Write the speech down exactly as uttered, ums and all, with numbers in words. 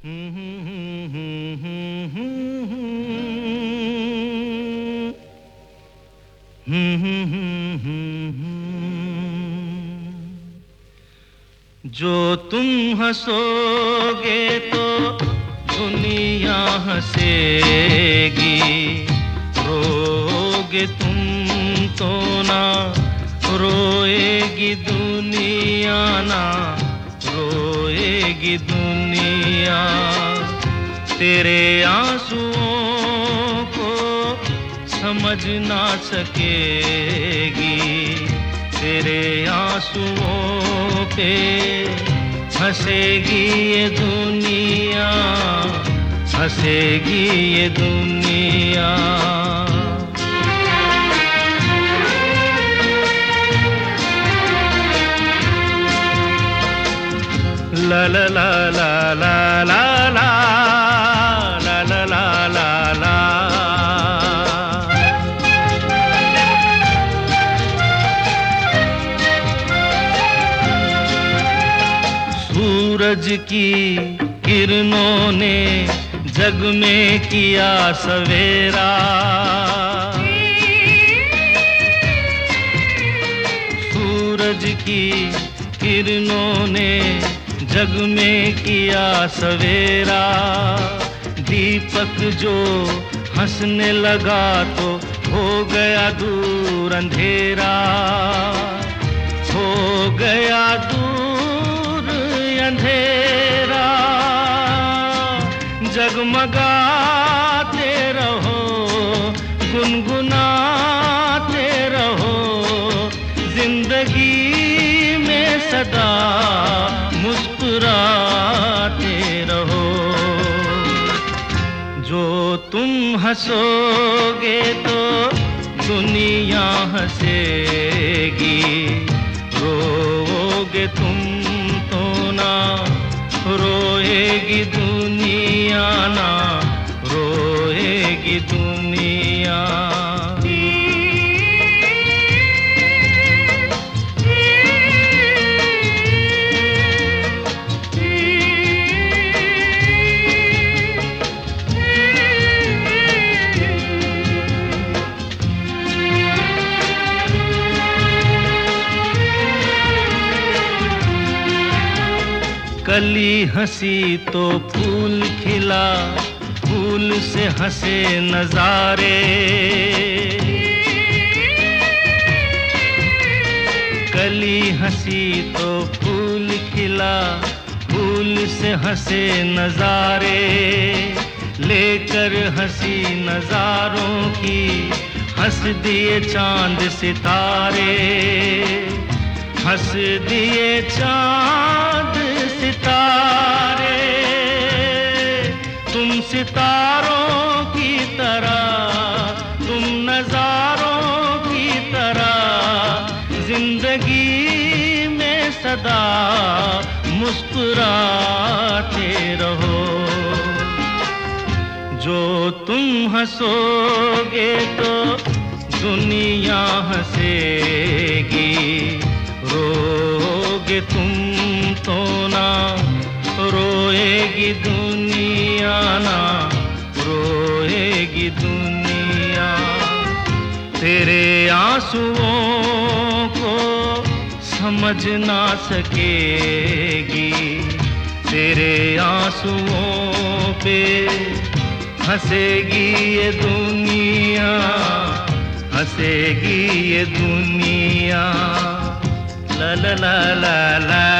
जो तुम हंसोगे तो दुनिया हंसेगी, रोगे तुम तो ना रोएगी दुनिया, ना रोएगी दुनिया। तेरे आंसुओं को समझ ना सकेगी, तेरे आंसुओं पे हंसेगी ये दुनिया, हंसेगी ये दुनिया। ला ला ला ला ला ला ला ला ला ला ला ला। सूरज की किरणों ने जग में किया सवेरा, सूरज की किरणों ने जग में किया सवेरा। दीपक जो हंसने लगा तो हो गया दूर अंधेरा, हो गया दूर अंधेरा। जगमगाते रहो, गुनगुनाते रहो, जिंदगी में सदा मुस्कुराते रहो। जो तुम हंसोगे तो दुनिया हंसेगी, रोओगे तुम तो ना रोएगी दुनिया, ना रोएगी दुनिया। कली हंसी तो फूल खिला, फूल से हंसे नजारे। कली हंसी तो फूल खिला, फूल से हंसे नजारे। लेकर हंसी नजारों की हंस दिए चांद सितारे, हंस दिए चांद सितारे। तुम सितारों की तरह, तुम नजारों की तरह जिंदगी में सदा मुस्कुराते रहो। जो तुम हंसोगे तो दुनिया हंसेगी, रोगे तुम तो ना रोएगी दुनिया, ना रोएगी दुनिया। तेरे आंसुओं को समझ ना सकेगी, तेरे आंसुओं पे हंसेगी ये दुनिया, हंसेगी ये दुनिया। ला ला ला ला ला